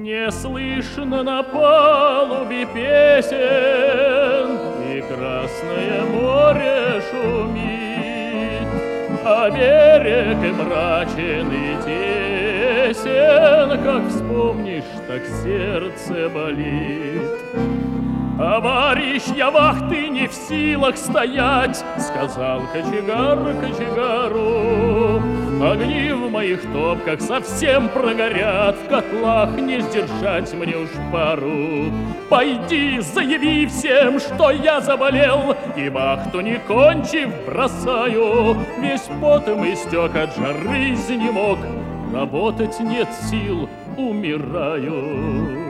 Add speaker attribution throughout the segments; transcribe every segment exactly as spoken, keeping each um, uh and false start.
Speaker 1: Не слышно на палубе песен, и Красное море шумит, а берег и мрачен и тесен, как вспомнишь, так сердце болит. «Товарищ, я вахты не в силах стоять», — сказал кочегар кочегару. «Огни в моих топках совсем прогорят, в котлах не сдержать мне уж пару. Пойди, заяви всем, что я заболел, и вахту не кончив бросаю. Весь потом истек от жары, изнемог, работать нет сил, умираю».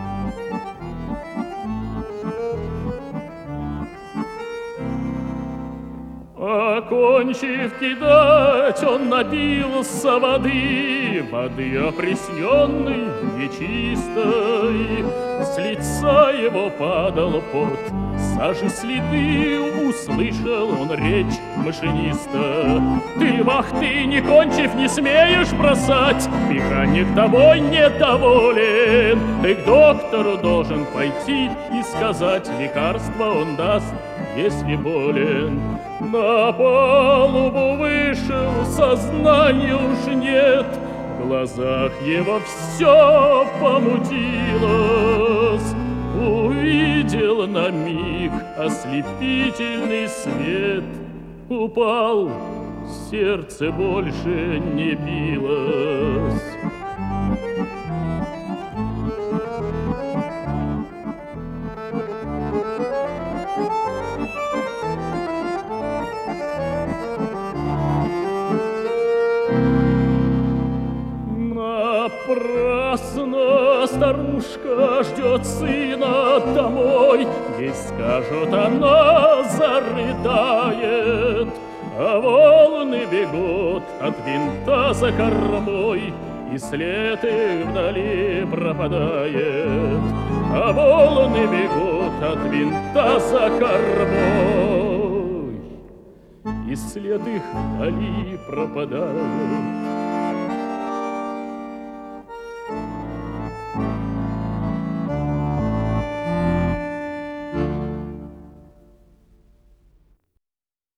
Speaker 1: Окончив кидать, он напился воды, воды опресненной, нечистой. С лица его падал пот, сажи следы, услышал он речь машиниста. «Ты вахты, не кончив, не смеешь бросать, механик тобой недоволен. Ты к доктору должен пойти и сказать, лекарство он даст, если болен». На палубу вышел, сознания уж нет, в глазах его все помутилось. Увидел на миг ослепительный свет, упал, сердце больше не билось. Напрасно старушка ждет сына домой, ей скажут, она зарыдает, а волны бегут от винта за кормой, и след их вдали пропадает. А волны бегут от винта за кормой, и след их вдали пропадает.